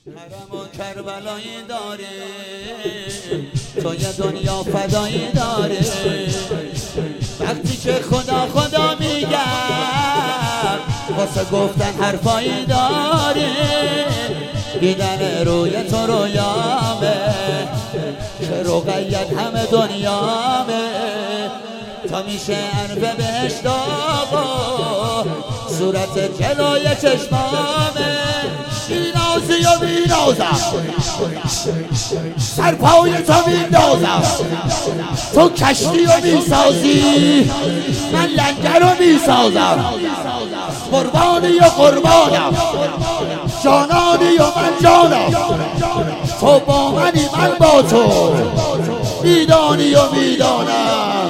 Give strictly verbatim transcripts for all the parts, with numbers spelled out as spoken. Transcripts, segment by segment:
حرم و کربلایی داره، تو یه دنیا فدایی داره. وقتی که خدا خدا میگم واسه گفتن حرفایی داره. دیدن روی تو رویامه که رقیت همه دنیامه. تا میشه عرف بهشت آقا صورت جلوی چشمامه. بینازی و بینازم سرپای تو میندازم. تو کشتی و میسازی من لنگر رو میسازم. قربانی و قربانم جانانی و من جانم. تو با منی من با تو میدانی و میدانم.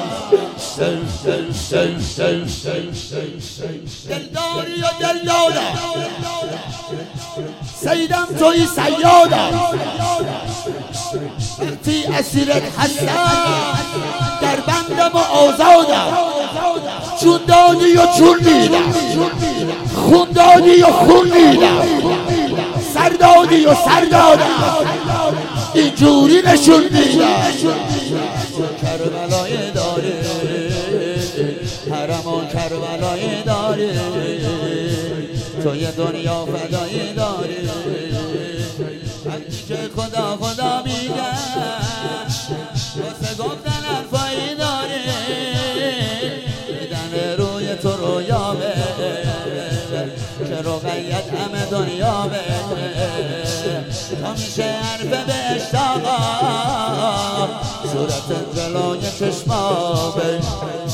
دلداری و دلدادم سیدم توی سیادم. وقتی اسیرت هستم در بندم و آزادم. چون دادی و چون میدم، خون دادی و خون میدم، سر دادی و سر دادم، اینجوری نشون میدم. کربلای داره، حرم و کربلای داره، تو یه دنیا فدایی داره. وقتی که خدا خدا میگه واسه گفتن حرفایی داره. دیدن روی تو رویامه که رقیت همه دنیامه. تا میشه حرف بهشت آقا صورت جلوی چشمامه.